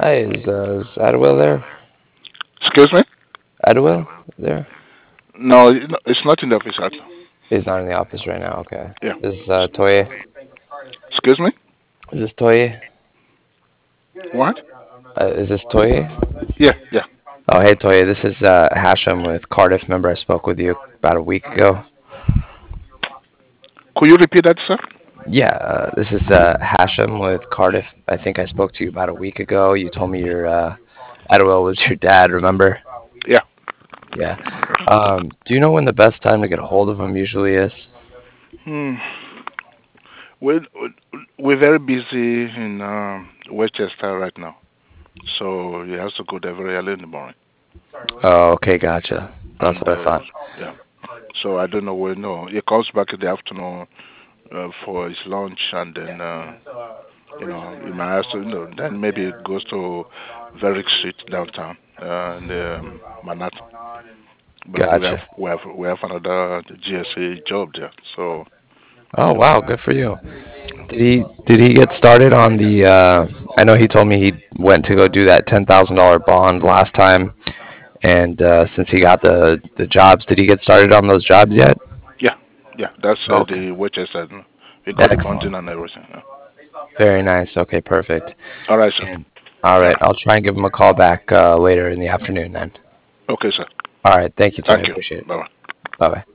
Hi, is Adwell there? Excuse me? Adwell there? No, it's not in the office right now. He's not in the office right now. Okay. Yeah. Is Toye? Excuse me? Is this Toye? What? Is this Toye? Yeah, yeah. Oh, hey Toye. This is Hashem with Cardiff. Remember I spoke with you about a week ago? Could you repeat that, sir? Yeah. This is Hashem with Cardiff. I think I spoke to you about a week ago. You told me your Adwell was your dad. Remember? Yeah. Yeah. Do you know when the best time to get a hold of him usually is? Hmm. We're, we're very busy in Westchester right now. So he has to go there very early in the morning. Oh, okay, gotcha. That's And what I thought. yeah. So I don't know when. No, he comes back in the afternoon for his lunch, and then he might have to, then maybe it goes to Varick Street downtown in Manhattan. But Gotcha. we have another GSA job there. So Oh wow, good for you. Did he get started on the? I know he told me he went to go do that $10,000 bond last time, and since he got the jobs, did he get started on those jobs yet? yeah, yeah, that's Okay, the wages said. We got the bonding excellent, and everything. Yeah. very nice. Okay, perfect. All right, sir. And all All right, right. I'll try and give him a call back later in the afternoon then. Okay, sir. All right, thank you, Toy. I Thank you. appreciate it. Bye bye. Bye bye.